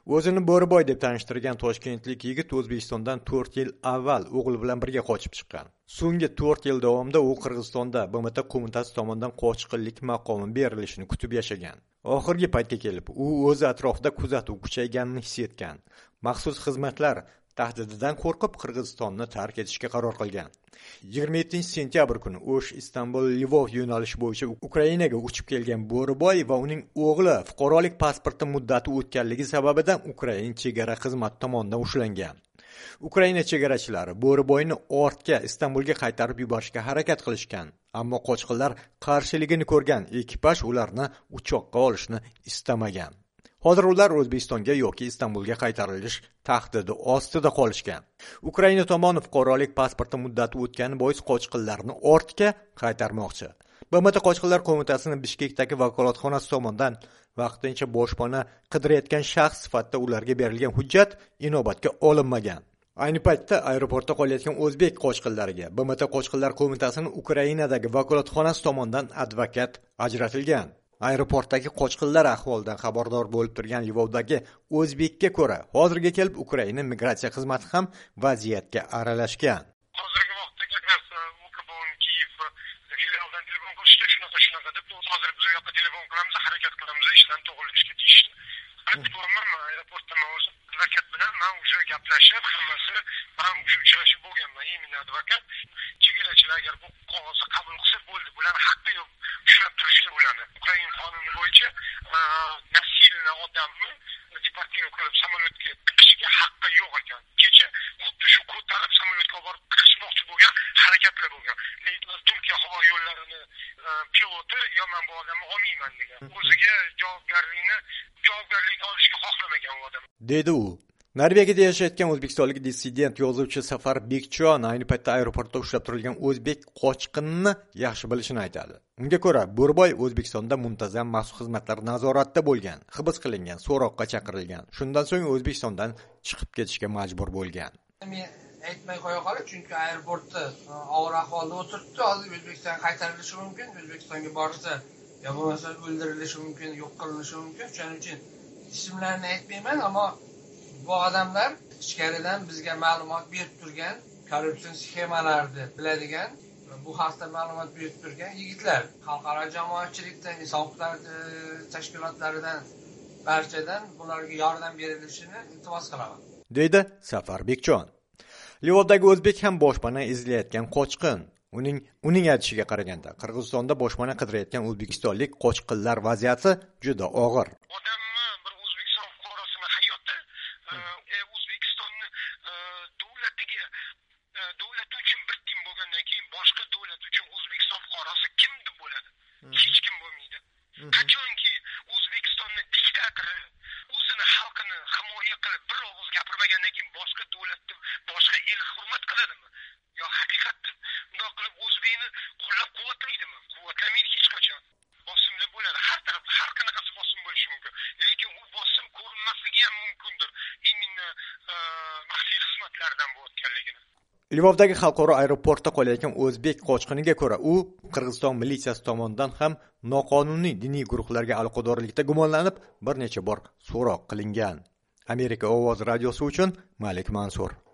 O'zini Bo'riboy deb tanishtirgan toshkentlik yigit O'zbekistondan 4 yil avval o'g'li bilan birga qochib chiqqan. So'nggi 4 yil davomida u Qirg'izistonda BMT qo'mitasi tomonidan qochqinlik maqomi berilishini kutib yashagan. Oxirgi paytga kelib, u o'z atrofida kuzatuv kuchayganini his etgan. Maxsus xizmatlar tahdididan qo'rqib Qirg'izistonni tark etishga qaror qilgan. 27-sentyabr kuni O'sh Istanbul-Lvov yo'nalishi bo'yicha Ukrainaga uchib kelgan Bo'riboy va uning o'g'li fuqarolik pasporti muddati o'tganligi sababidan Ukraina chegara xizmati tomonidan ushlangan. Ukraina chegarachilari Bo'riboyni ortga Istanbulga qaytarib yuborishga harakat qilishgan, ammo qochqinlar qarshiligini ko'rgan ekipaj ularni uchoqqa olishni istamagan. Hozir ular O'zbekistonga yoki Istanbulga qaytarilish tahdidi ostida qolishgan. Ukraina tomoni fuqarolik pasporti muddati o'tgani bois qochqinlarni ortga qaytarmoqchi. BMT Qochqinlar qo'mitasining Bishkekdagi vakolatxonasi tomonidan vaqtincha boshpana qidirayotgan shaxs sifatida ularga berilgan hujjat inobatga olinmagan. Ayni paytda aeroportda qolayotgan o'zbek qochqinlariga BMT Qochqinlar qo'mitasining Ukrainadagi vakolatxonasi tomonidan advokat ajratilgan. Aeroportdagi qochqinlar ahvolidan xabardor bo'lib turgan Lvovdagi o'zbekka ko'ra, hozirga kelib Ukraina migratsiya xizmati ham vaziyatga aralashgan. Hozirgi vaqtda Ukbon, Kiyev filialidan telefon qilishdi, shunaqa deb, hozir biz u yoqqa telefon qilamiz, harakat qilamiz, ishdan to'g'rilishga deyishdi. Aytibman, aeroportda men o'zim advokat bilan уже gaplashib, hammasi men уже uchrashib bo'lganman, именно advokat. Chegarachilar agar bu qog'ozni qabul qilsa bo'ldi, bularning haqqi yo'q ushlab turishga ularni. Ukraina qonuni bo'yicha nasilni odamni deportировать qilib samolyotga tiqishga haqqi yo'q ekan. Kecha xuddi shu ko'tarib samolyotga borib tiqishmoqchi bo'lgan harakatlar bo'lgan. Lekin Turkiya havo yo'llarini piloti yo men bu odamni olmayman degan. O'ziga javobgarlikni olishga xohlamagan u odam. Dedi u. Norvegiyada yashayotgan o'zbekistonlik dissident yozuvchi Safar Bekjon ayni paytda aeroportda ushlab turilgan o'zbek qochqinini yaxshi bilishini aytadi. Unga ko'ra, Bo'riboy O'zbekistonda muntazam maxsus xizmatlar nazoratida bo'lgan, hibs qilingan, so'roqqa chaqirilgan. Shundan so'ng O'zbekistondan chiqib ketishga majbur bo'lgan. Men aytmay qo'ya qolay, chunki aeroportda og'ir ahvolda o'tiribdi. Hozir O'zbekistonga qaytarilishi mumkin, O'zbekistonga borsa, yo bo'lmasa o'ldirilishi mumkin, yo'q qilinishi mumkin. Shuning uchun ismlarini aytmayman, ammo bu odamlar ichkaridan bizga ma'lumot berib turgan, korrupsiya sxemalarni biladigan, bu haqda ma'lumot berib turgan yigitlar. Xalqaro jamoatchilikdan, inson huquqlari tashkilotlaridan, barchadan bularga yordam berilishini iltimos qilaman, deydi Safar Bekjon. Lvovdagi o'zbek ham boshpana izlayotgan qochqin. Uning aytishiga qaraganda, Qirg'izistonda boshpana qidirayotgan o'zbekistonlik qochqinlar vaziyati juda og'ir. Qachonki O'zbekistonni diktatori o'zini xalqini himoya qilib bir og'iz gapirmagandan keyin boshqa davlatni, boshqa el hurmat qiladimi? Yo haqiqatda bundoq qilib o'zbekni qo'llab-quvvatlaydimi? Quvvatlamaydi hech qachon. Bosimli bo'ladi, har tarafda har qanaqasi bosim bo'lishi mumkin. Lekin u bosim ko'rinmasligi ham mumkindir. Именно maxfiy xizmatlardan bo'layotganligini. Lvovdagi xalqaro aeroportda qolayotgan o'zbek qochqiniga ko'ra, u Qirg'iziston militsiyasi tomonidan ham noqonuniy diniy guruhlarga aloqadorlikda gumonlanib, bir necha bor so'roq qilingan. Amerika ovoz radiosi uchun Malik Mansur.